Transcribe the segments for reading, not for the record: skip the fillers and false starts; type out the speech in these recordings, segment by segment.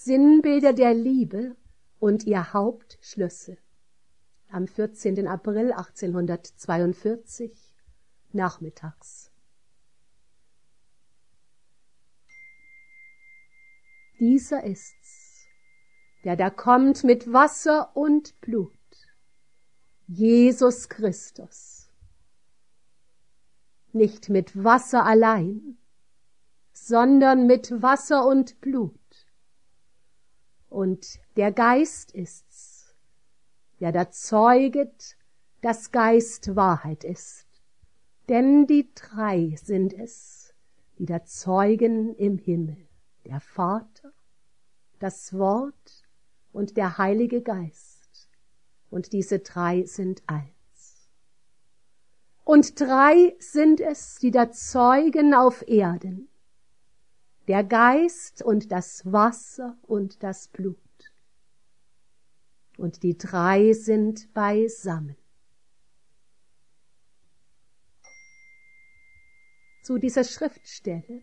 Sinnbilder der Liebe und ihr Hauptschlüssel. Am 14. April 1842 nachmittags. Dieser ist's, der da kommt mit Wasser und Blut, Jesus Christus. Nicht mit Wasser allein, sondern mit Wasser und Blut. Und der Geist ist's, der da zeuget, dass Geist Wahrheit ist. Denn die drei sind es, die da zeugen im Himmel, der Vater, das Wort und der Heilige Geist. Und diese drei sind eins. Und drei sind es, die da zeugen auf Erden, der Geist und das Wasser und das Blut. Und die drei sind beisammen. Zu dieser Schriftstelle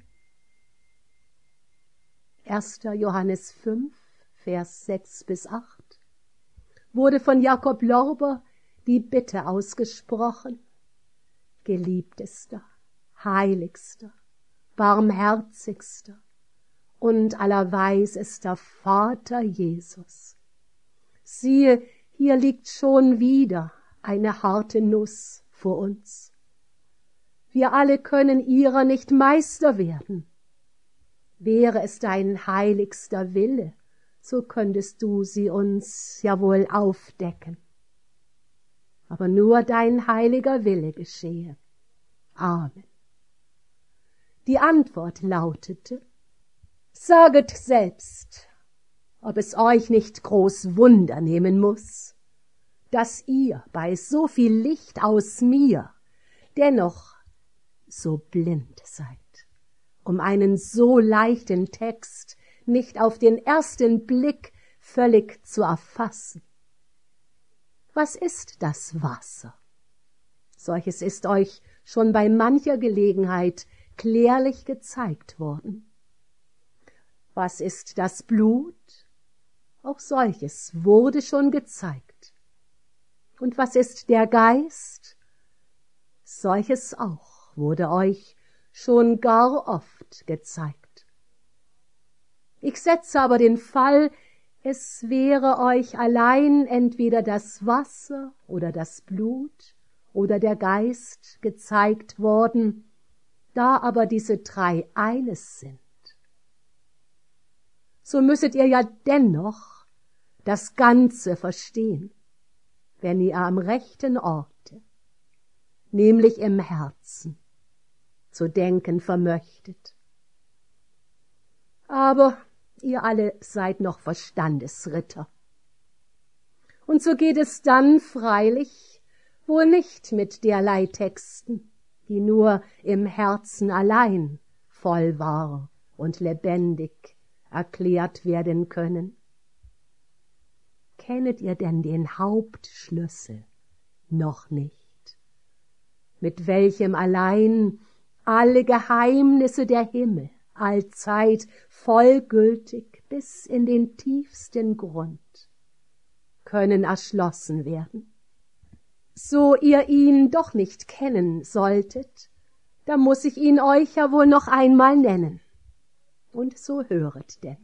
1. Johannes 5, Vers 6 bis 8 wurde von Jakob Lorber die Bitte ausgesprochen: Geliebtester, heiligster, barmherzigster und allerweisester Vater Jesus. Siehe, hier liegt schon wieder eine harte Nuss vor uns. Wir alle können ihrer nicht Meister werden. Wäre es dein heiligster Wille, so könntest du sie uns ja wohl aufdecken. Aber nur dein heiliger Wille geschehe. Amen. Die Antwort lautete: Saget selbst, ob es euch nicht groß Wunder nehmen muß, dass ihr bei so viel Licht aus mir dennoch so blind seid, um einen so leichten Text nicht auf den ersten Blick völlig zu erfassen. Was ist das Wasser? Solches ist euch schon bei mancher Gelegenheit klärlich gezeigt worden. Was ist das Blut? Auch solches wurde schon gezeigt. Und was ist der Geist? Solches auch wurde euch schon gar oft gezeigt. Ich setze aber den Fall, es wäre euch allein entweder das Wasser oder das Blut oder der Geist gezeigt worden, da aber diese drei eines sind. So müsset ihr ja dennoch das Ganze verstehen, wenn ihr am rechten Orte, nämlich im Herzen, zu denken vermöchtet. Aber ihr alle seid noch Verstandesritter. Und so geht es dann freilich wohl nicht mit derlei Texten, die nur im Herzen allein voll wahr und lebendig erklärt werden können. Kennet ihr denn den Hauptschlüssel noch nicht, mit welchem allein alle Geheimnisse der Himmel allzeit vollgültig bis in den tiefsten Grund können erschlossen werden? So ihr ihn doch nicht kennen solltet, da muß ich ihn euch ja wohl noch einmal nennen. Und so höret denn.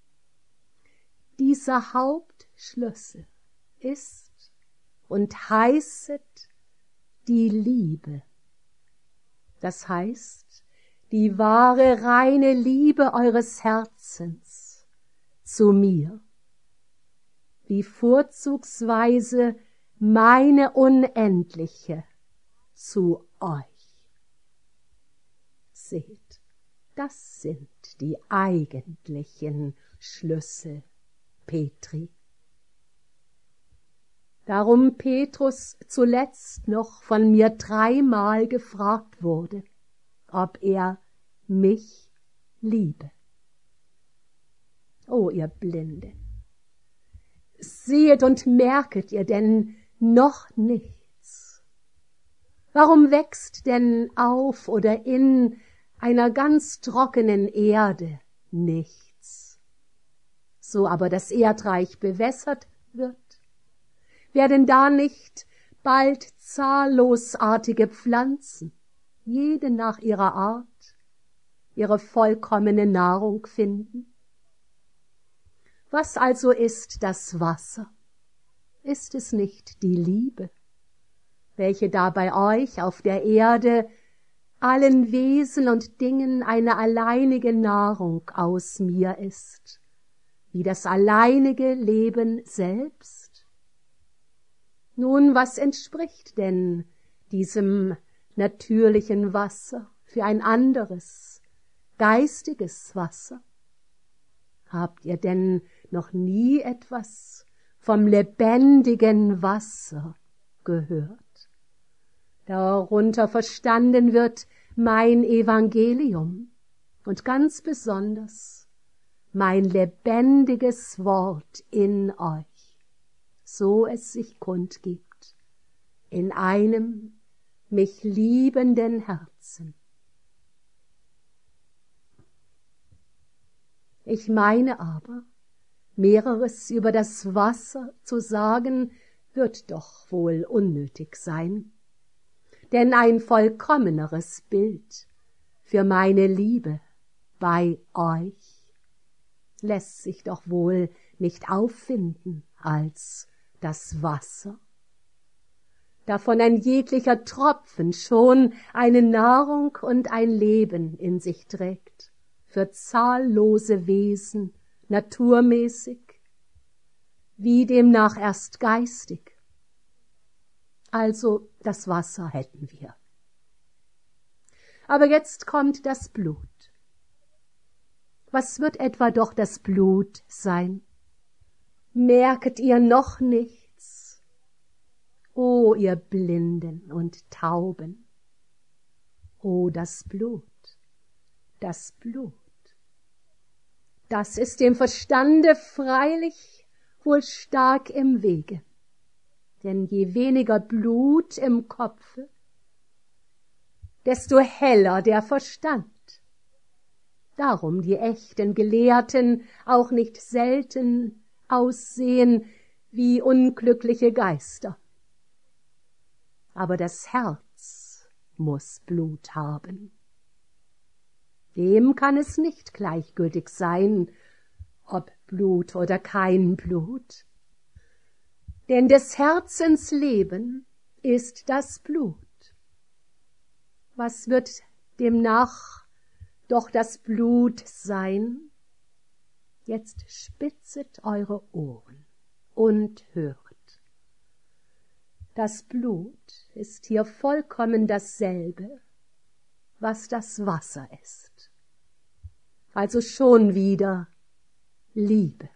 Dieser Hauptschlüssel ist und heißet die Liebe. Das heißt, die wahre, reine Liebe eures Herzens zu mir, wie vorzugsweise meine unendliche zu euch. Seht, das sind die eigentlichen Schlüssel Petri. Darum Petrus zuletzt noch von mir 3-mal gefragt wurde, ob er mich liebe. O ihr Blinden, sehet und merket ihr denn noch nichts? Warum wächst denn auf oder in einer ganz trockenen Erde nichts? so aber das Erdreich bewässert wird, werden da nicht bald zahllosartige Pflanzen, jede nach ihrer Art, ihre vollkommene Nahrung finden? Was also ist das Wasser? Ist es nicht die Liebe, welche da bei euch auf der Erde allen Wesen und Dingen eine alleinige Nahrung aus mir ist, wie das alleinige Leben selbst? Nun, was entspricht denn diesem natürlichen Wasser für ein anderes, geistiges Wasser? Habt ihr denn noch nie etwas vom lebendigen Wasser gehört? Darunter verstanden wird mein Evangelium und ganz besonders mein lebendiges Wort in euch, so es sich kundgibt, in einem mich liebenden Herzen. Ich meine aber, mehreres über das Wasser zu sagen, wird doch wohl unnötig sein. Denn ein vollkommeneres Bild für meine Liebe bei euch lässt sich doch wohl nicht auffinden als das Wasser, davon ein jeglicher Tropfen schon eine Nahrung und ein Leben in sich trägt, für zahllose Wesen, naturmäßig, wie demnach erst geistig. Also das Wasser hätten wir. Aber jetzt kommt das Blut. Was wird etwa doch das Blut sein? Merket ihr noch nichts? O ihr Blinden und Tauben! O das Blut, das Blut! Das ist dem Verstande freilich wohl stark im Wege. Denn je weniger Blut im Kopfe, desto heller der Verstand. Darum die echten Gelehrten auch nicht selten aussehen wie unglückliche Geister. Aber das Herz muß Blut haben. Dem kann es nicht gleichgültig sein, ob Blut oder kein Blut. Denn des Herzens Leben ist das Blut. Was wird demnach doch das Blut sein? Jetzt spitzet eure Ohren und hört. Das Blut ist hier vollkommen dasselbe, was das Wasser ist. Also schon wieder Liebe,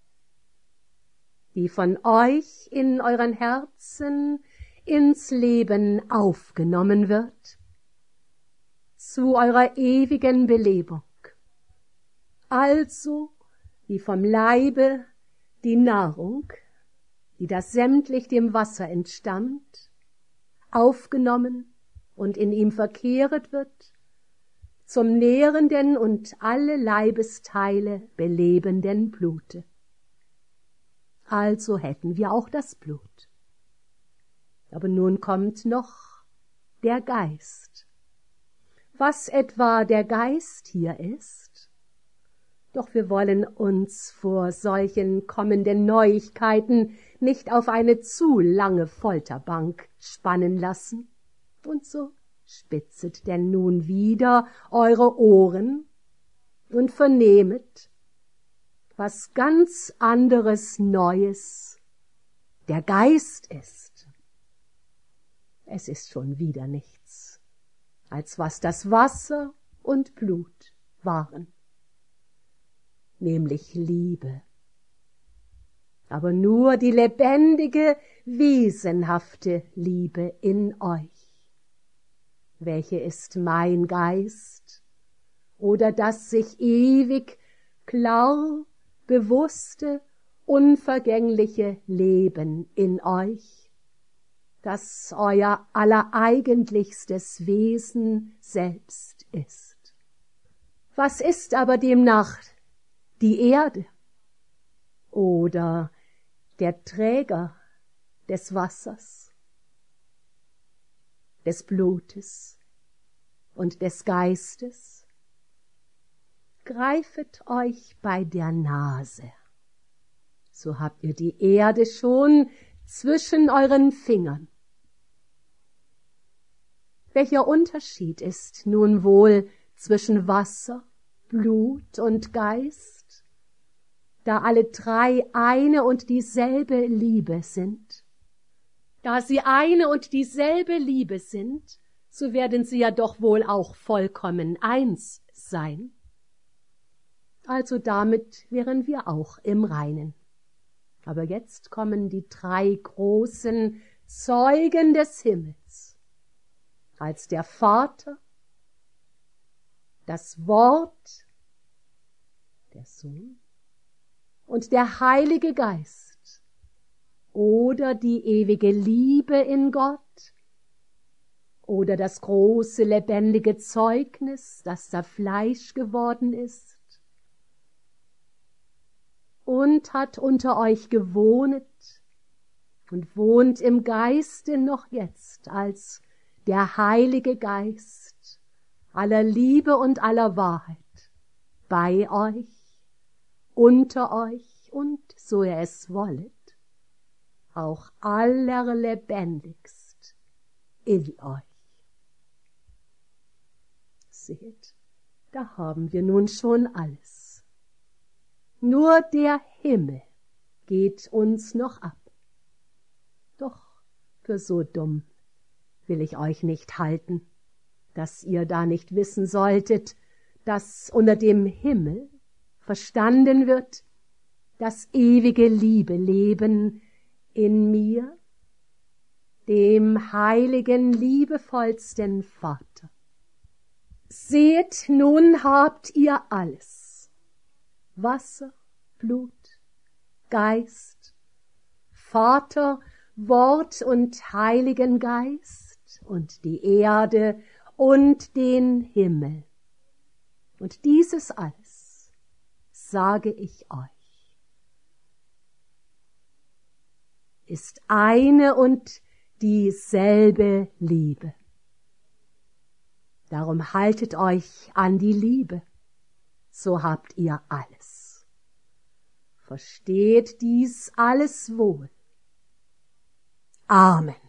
die von euch in euren Herzen ins Leben aufgenommen wird, zu eurer ewigen Belebung. Also wie vom Leibe die Nahrung, die das sämtlich dem Wasser entstammt, aufgenommen und in ihm verkehret wird, zum nährenden und alle Leibesteile belebenden Blute. Also hätten wir auch das Blut. Aber nun kommt noch der Geist. Was etwa der Geist hier ist? Doch wir wollen uns vor solchen kommenden Neuigkeiten nicht auf eine zu lange Folterbank spannen lassen. Und so spitzet denn nun wieder eure Ohren und vernehmet, was ganz anderes Neues der Geist ist. Es ist schon wieder nichts, als was das Wasser und Blut waren, nämlich Liebe. Aber nur die lebendige, wesenhafte Liebe in euch. Welche ist mein Geist oder das sich ewig klar bewusste, unvergängliche Leben in euch, das euer allereigentlichstes Wesen selbst ist. Was ist aber demnach die Erde? oder der Träger des Wassers, des Blutes und des Geistes? Greifet euch bei der Nase, so habt ihr die Erde schon zwischen euren Fingern. Welcher Unterschied ist nun wohl zwischen Wasser, Blut und Geist, da alle drei eine und dieselbe Liebe sind? Da sie eine und dieselbe Liebe sind, so werden sie ja doch wohl auch vollkommen eins sein. Also damit wären wir auch im Reinen. Aber jetzt kommen die drei großen Zeugen des Himmels, als der Vater, das Wort, der Sohn und der Heilige Geist oder die ewige Liebe in Gott oder das große lebendige Zeugnis, das da Fleisch geworden ist und hat unter euch gewohnet und wohnt im Geiste noch jetzt als der Heilige Geist aller Liebe und aller Wahrheit bei euch, unter euch und, so ihr es wollet, auch allerlebendigst in euch. Seht, da haben wir nun schon alles. Nur der Himmel geht uns noch ab. Doch für so dumm will ich euch nicht halten, dass ihr da nicht wissen solltet, dass unter dem Himmel verstanden wird das ewige Liebe-Leben in mir, dem heiligen, liebevollsten Vater. Seht, nun habt ihr alles: Wasser, Blut, Geist, Vater, Wort und Heiligen Geist und die Erde und den Himmel. Und dieses alles sage ich euch, ist eine und dieselbe Liebe. Darum haltet euch an die Liebe, so habt ihr alles. Versteht dies alles wohl. Amen.